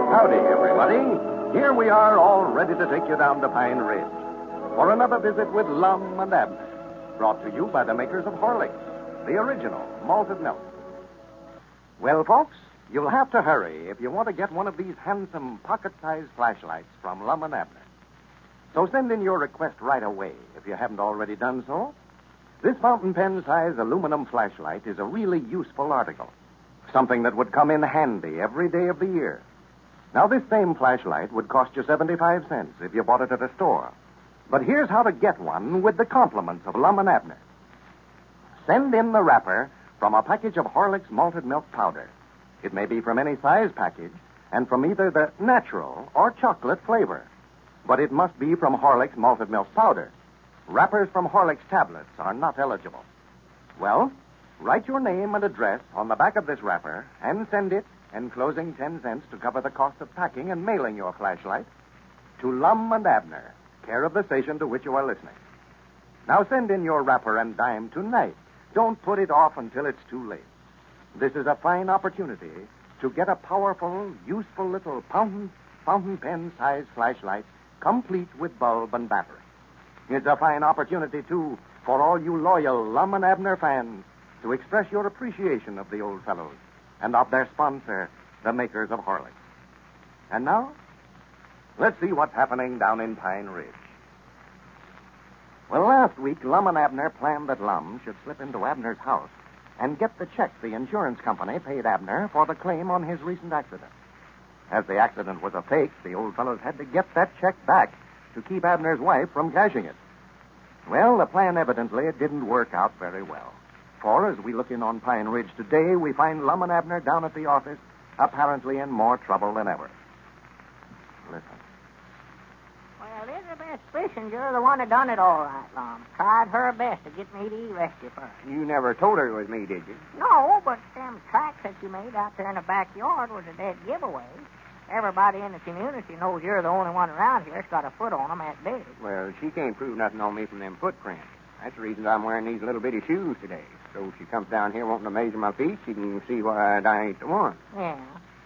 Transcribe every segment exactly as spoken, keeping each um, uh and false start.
Howdy, everybody. Here we are, all ready to take you down to Pine Ridge for another visit with Lum and Abner, brought to you by the makers of Horlicks, the original malted milk. Well, folks, you'll have to hurry if you want to get one of these handsome pocket-sized flashlights from Lum and Abner. So send in your request right away if you haven't already done so. This fountain pen-size aluminum flashlight is a really useful article, something that would come in handy every day of the year. Now, this same flashlight would cost you seventy-five cents if you bought it at a store. But here's how to get one with the compliments of Lum and Abner. Send in the wrapper from a package of Horlicks malted milk powder. It may be from any size package and from either the natural or chocolate flavor. But it must be from Horlicks malted milk powder. Wrappers from Horlicks tablets are not eligible. Well, write your name and address on the back of this wrapper and send it, enclosing ten cents to cover the cost of packing and mailing your flashlight, to Lum and Abner, care of the station to which you are listening. Now send in your wrapper and dime tonight. Don't put it off until it's too late. This is a fine opportunity to get a powerful, useful little fountain, fountain pen-sized flashlight, complete with bulb and battery. It's a fine opportunity, too, for all you loyal Lum and Abner fans to express your appreciation of the old fellows and of their sponsor, the makers of Horlicks. And now, let's see what's happening down in Pine Ridge. Well, last week, Lum and Abner planned that Lum should slip into Abner's house and get the check the insurance company paid Abner for the claim on his recent accident. As the accident was a fake, the old fellows had to get that check back to keep Abner's wife from cashing it. Well, the plan evidently didn't work out very well. For as we look in on Pine Ridge today, we find Lum and Abner down at the office, apparently in more trouble than ever. Listen. Well, Elizabeth Frishinger, the one that done it all right, Lum, tried her best to get me to arrest you first. You never told her it was me, did you? No, but them tracks that you made out there in the backyard was a dead giveaway. Everybody in the community knows you're the only one around here that's got a foot on them that big. Well, she can't prove nothing on me from them footprints. That's the reason I'm wearing these little bitty shoes today. So if she comes down here wanting to measure my feet, she can see why I ain't the one. Yeah.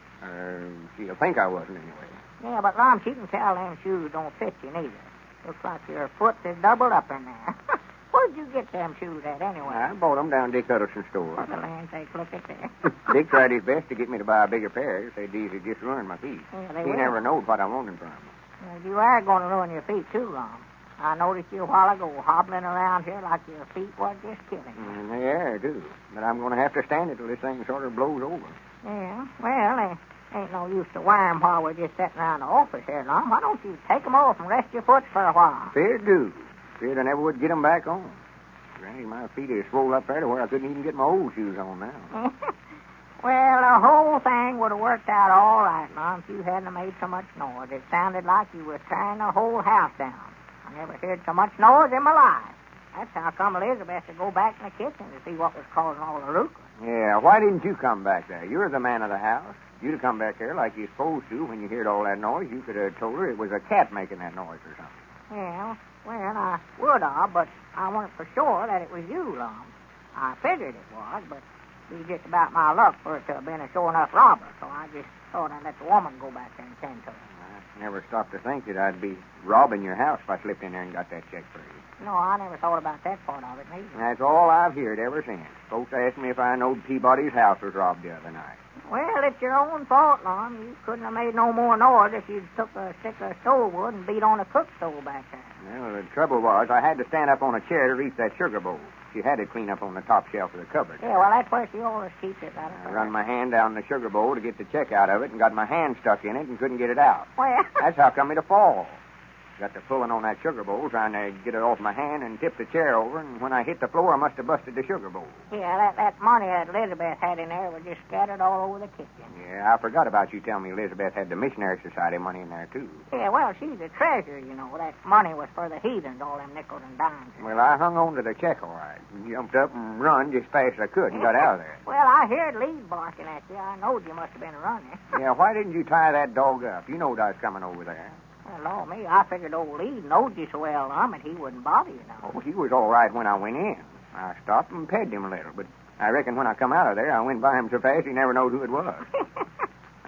Or she'll think I wasn't anyway. Yeah, but, Lum, she can tell them shoes don't fit you neither. Looks like your foot is doubled up in there. Where'd you get them shoes at, anyway? I bought them down Dick Huddleston's store. For the land's sake, look at there. Dick tried his best to get me to buy a bigger pair. He said these would just ruin my feet. Yeah, they he will. never knowed what I wanted from them. Well, you are going to ruin your feet, too, Lum. I noticed you a while ago hobbling around here like your feet was just killing you. Mm, they are, too. But I'm going to have to stand it till this thing sort of blows over. Yeah, well, there ain't no use to wear 'em while we're just sitting around the office here, Lum. Why don't you take 'em off and rest your foot for a while? Fair do. Feared I never would get 'em back on. Granny, my feet are swole up there to where I couldn't even get my old shoes on now. Well, the whole thing would have worked out all right, Lum, if you hadn't made so much noise. It sounded like you were tearing the whole house down. I never heard so much noise in my life. That's how come Elizabeth to go back in the kitchen to see what was causing all the ruckus. Yeah, why didn't you come back there? You're the man of the house. You'd have come back there like you're supposed to when you heard all that noise. You could have told her it was a cat making that noise or something. Yeah, well, I would have, but I wasn't for sure that it was you, Lum. I figured it was, but it was just about my luck for it to have been a sure enough robber, so I just thought I'd let the woman go back there and tend to it. I never stopped to think that I'd be robbing your house if I slipped in there and got that check for you. No, I never thought about that part of it, neither. That's all I've heard ever since. Folks ask me if I knowed Peabody's house was robbed the other night. Well, it's your own fault, Lum. You couldn't have made no more noise if you'd took a stick of stove wood and beat on a cook stove back there. Well, the trouble was I had to stand up on a chair to reach that sugar bowl. She had it clean up on the top shelf of the cupboard. Yeah, well, that's where she always keeps it. I run my hand down the sugar bowl to get the check out of it and got my hand stuck in it and couldn't get it out. Well... That's how come me to fall. Got to pulling on that sugar bowl, trying to get it off my hand and tip the chair over, and when I hit the floor, I must have busted the sugar bowl. Yeah, that, that money that Elizabeth had in there was just scattered all over the kitchen. Yeah, I forgot about you telling me Elizabeth had the Missionary Society money in there, too. Yeah, well, she's the treasurer, you know. That money was for the heathens, all them nickels and dimes. Well, I hung on to the check all right. Jumped up and run just fast as I could and got out of there. Well, I heard Lee barking at you. I knowed you must have been running. Yeah, why didn't you tie that dog up? You knowed I was coming over there. Well, Lord me, I figured old Lee knowed you so well, Lum, and he wouldn't bother you now. Oh, he was all right when I went in. I stopped and petted him a little, but I reckon when I come out of there, I went by him so fast he never knowed who it was.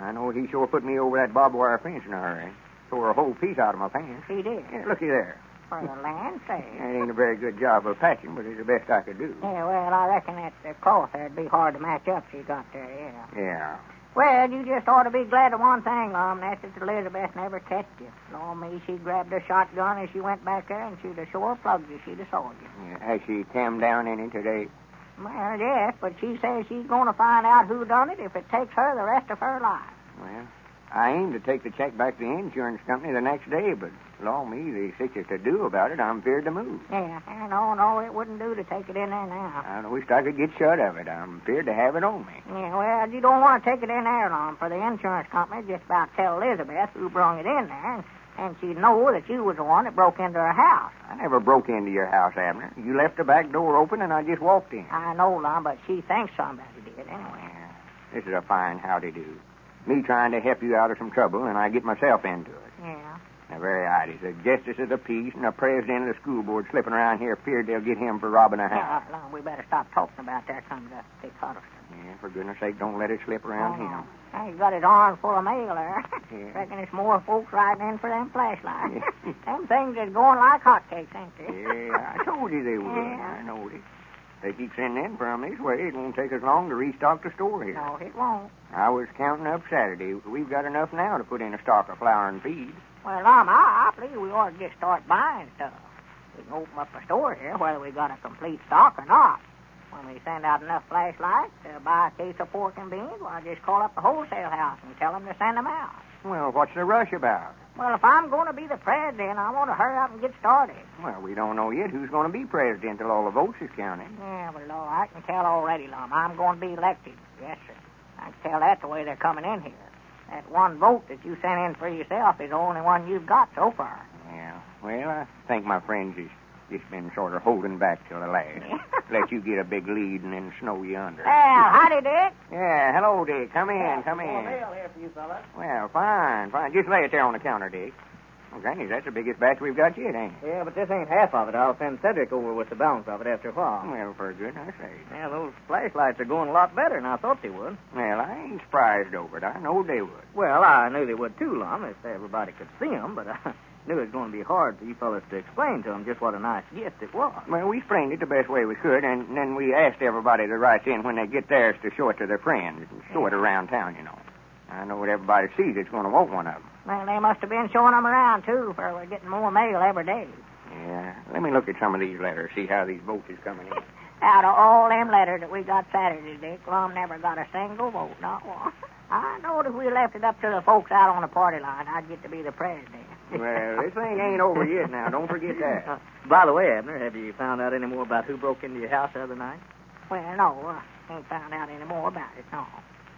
I know he sure put me over that barbed wire fence in a hurry. Tore a whole piece out of my pants. He did. Yeah, looky there. For the land sake. That ain't a very good job of patching, but it's the best I could do. Yeah, well, I reckon that uh, cloth there'd be hard to match up she got there, yeah. Yeah. Well, you just ought to be glad of one thing, Lum. That's that Elizabeth never catched you. Lord me, she grabbed her shotgun as she went back there, and she'd have sure plugged you. She'd have sawed you. Yeah. Has she calmed down any today? Well, yes, but she says she's going to find out who done it if it takes her the rest of her life. Well, I aim to take the check back to the insurance company the next day, but, Lord me, there's such a to-do about it, I'm feared to move. Yeah, and no, no, it wouldn't do to take it in there now. I wished I could get shut of it. I'm feared to have it on me. Yeah, well, you don't want to take it in there, Lum, for the insurance company just about tell Elizabeth who brung it in there, and, and she'd know that you was the one that broke into her house. I never broke into your house, Abner. You left the back door open, and I just walked in. I know, Lum, but she thinks somebody did anyway. Yeah, this is a fine howdy-do. Me trying to help you out of some trouble, and I get myself into it. Yeah. Now, very odd. He's a justice of the peace and a president of the school board slipping around here feared they'll get him for robbing a house. Yeah, Lum, we better stop talking about that come to Dick Huddleston. Yeah, for goodness sake, don't let it slip around oh, him. No. He's got his arms full of mail there. Yeah. Reckon it's more folks riding in for them flashlights. Them things is going like hotcakes, ain't they? Yeah, I told you they would. Yeah. I know it. They keep sending in from this way. It won't take us long to restock the store here. No, it won't. I was counting up Saturday. We've got enough now to put in a stock of flour and feed. Well, Lum, I, I believe we ought to just start buying stuff. We can open up a store here, whether we got a complete stock or not. When we send out enough flashlights to buy a case of pork and beans, well, just call up the wholesale house and tell them to send them out. Well, what's the rush about? Well, if I'm going to be the president, I want to hurry up and get started. Well, we don't know yet who's going to be president till all the votes is counted. Yeah, well, Lord, I can tell already, Lum. I'm going to be elected. Yes, sir. I can tell that the way they're coming in here. That one vote that you sent in for yourself is the only one you've got so far. Yeah. Well, I think my friends has just been sort of holding back till the last. Let you get a big lead and then snow you under. Well, howdy, Dick. Yeah, hello, Dick. Come in, come in. mail here for you, fella. Well, fine, fine. Just lay it there on the counter, Dick. Well, Granny, that's the biggest batch we've got yet, ain't it? Yeah, but this ain't half of it. I'll send Cedric over with the balance of it after a while. Well, for goodness sake. Yeah, those flashlights are going a lot better than I thought they would. Well, I ain't surprised over it. I knowed they would. Well, I knew they would too, Lum, if everybody could see them, but I knew it was going to be hard for you fellas to explain to them just what a nice gift it was. Well, we explained it the best way we could, and then we asked everybody that writes in when they get theirs to show it to their friends and show it around town, you know. I know what everybody sees that's going to want one of them. Well, they must have been showing them around, too, for we're getting more mail every day. Yeah. Let me look at some of these letters, see how these votes is coming in. Out of all them letters that we got Saturday, Dick, Lum never got a single vote, not one. I knowed if we left it up to the folks out on the party line, I'd get to be the president. Well, this thing ain't over yet now. Don't forget that. Uh, by the way, Abner, have you found out any more about who broke into your house the other night? Well, no, I ain't found out any more about it, no.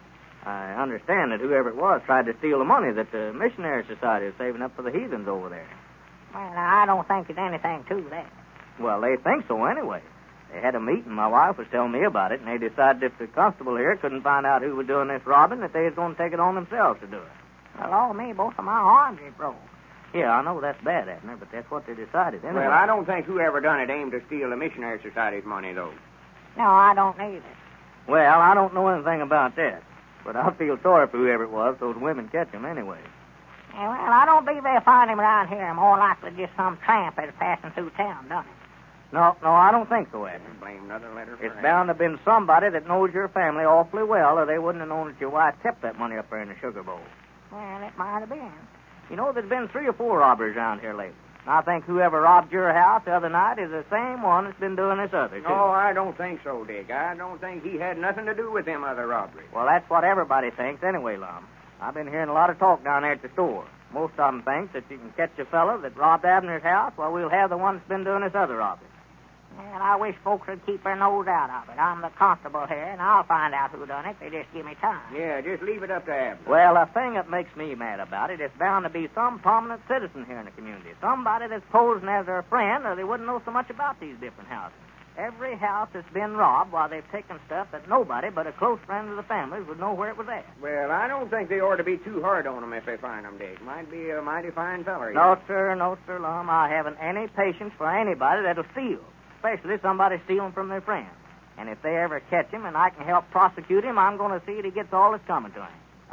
I understand that whoever it was tried to steal the money that the Missionary Society is saving up for the heathens over there. Well, now, I don't think there's anything to that. Well, they think so anyway. They had a meeting. My wife was telling me about it, and they decided if the constable here couldn't find out who was doing this robbing, that they was going to take it on themselves to do it. Well, all me, both of my arms is broke. Yeah, I know that's bad, Abner, but that's what they decided anyway. Well, I don't think whoever done it aimed to steal the Missionary Society's money, though. No, I don't either. Well, I don't know anything about that, but I feel sorry for whoever it was. Those women catch him anyway. Yeah, well, I don't believe they'll find him around here. More likely just some tramp that's passing through town, done it. No, no, I don't think so, Abner. Blame another letter for It's that. bound to have been somebody that knows your family awfully well, or they wouldn't have known that your wife kept that money up there in the sugar bowl. Well, it might have been. You know, there's been three or four robberies around here lately. And I think whoever robbed your house the other night is the same one that's been doing this other, too. No, I don't think so, Dick. I don't think he had nothing to do with them other robberies. Well, that's what everybody thinks anyway, Lum. I've been hearing a lot of talk down there at the store. Most of them think that you can catch a fellow that robbed Abner's house while we'll have the one that's been doing this other robbery. Well, I wish folks would keep their nose out of it. I'm the constable here, and I'll find out who done it. They just give me time. Yeah, just leave it up to Abner. Well, the thing that makes me mad about it is bound to be some prominent citizen here in the community. Somebody that's posing as their friend, or they wouldn't know so much about these different houses. Every house that's been robbed, while they've taken stuff that nobody but a close friend of the family would know where it was at. Well, I don't think they ought to be too hard on them if they find them, Dick. Might be a mighty fine feller. No, sir, no, sir, Lum. I haven't any patience for anybody that'll steal, especially somebody stealing from their friends. And if they ever catch him and I can help prosecute him, I'm going to see that he gets all that's coming to him.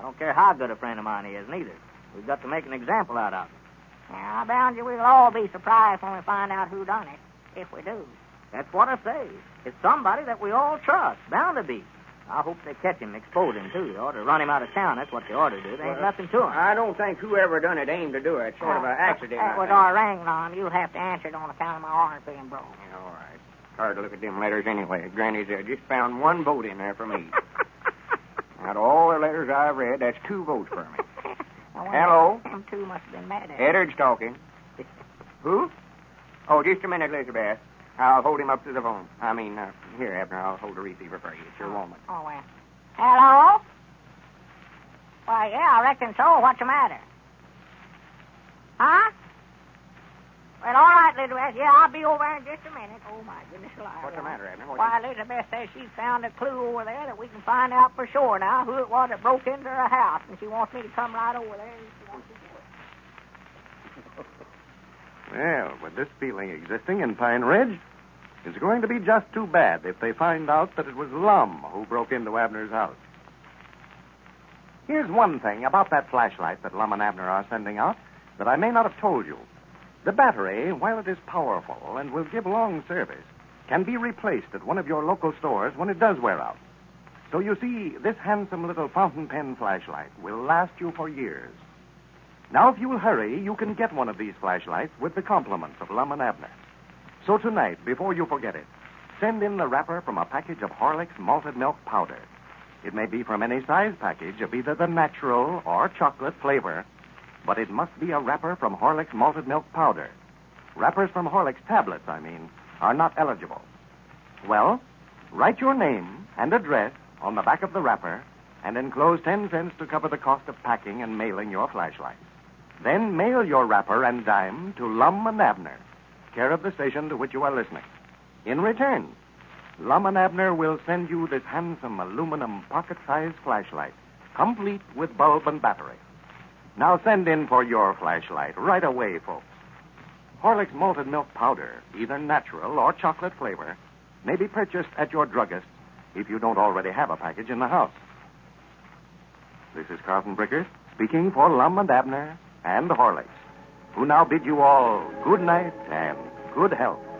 don't care how good a friend of mine he is, neither. We've got to make an example out of him. Yeah, I bound you we'll all be surprised when we find out who done it, if we do. That's what I say. It's somebody that we all trust. Bound to be. I hope they catch him, expose him, too. They ought to run him out of town. That's what they ought to do. There ain't Well, nothing to him. I don't think whoever done it aimed to do it. It's sort of an accident. That I was think. our ring, Lum. You'll have to answer it on account of my arms being broke. Yeah, all right. Hard to look at them letters anyway. Granny's there. Just found one vote in there for me. Out of all the letters I've read, that's two votes for me. Hello? Them two must have been mad at Eddard's talking. Who? Oh, just a minute, Elizabeth. I'll hold him up to the phone. I mean, uh, here, Abner, I'll hold the receiver for you. It's your woman. Oh, well. Hello? Why, yeah, I reckon so. What's the matter? Huh? Well, all right, Elizabeth. Yeah, I'll be over in just a minute. Oh, my goodness alive. What's the matter, Abner? What's Why, Elizabeth says she's found a clue over there that we can find out for sure now who it was that broke into her house, and she wants me to come right over there. And she wants to do it. Well, with this feeling existing in Pine Ridge, it's going to be just too bad if they find out that it was Lum who broke into Abner's house. Here's one thing about that flashlight that Lum and Abner are sending out that I may not have told you. The battery, while it is powerful and will give long service, can be replaced at one of your local stores when it does wear out. So you see, this handsome little fountain pen flashlight will last you for years. Now, if you will hurry, you can get one of these flashlights with the compliments of Lum and Abner. So tonight, before you forget it, send in the wrapper from a package of Horlick's malted milk powder. It may be from any size package of either the natural or chocolate flavor, but it must be a wrapper from Horlick's malted milk powder. Wrappers from Horlick's tablets, I mean, are not eligible. Well, write your name and address on the back of the wrapper and enclose ten cents to cover the cost of packing and mailing your flashlight. Then mail your wrapper and dime to Lum and Abner, care of the station to which you are listening. In return, Lum and Abner will send you this handsome aluminum pocket-sized flashlight, complete with bulb and battery. Now send in for your flashlight right away, folks. Horlick's malted milk powder, either natural or chocolate flavor, may be purchased at your druggist if you don't already have a package in the house. This is Carlton Brickers speaking for Lum and Abner and Horlick's, who now bid you all good night and good health.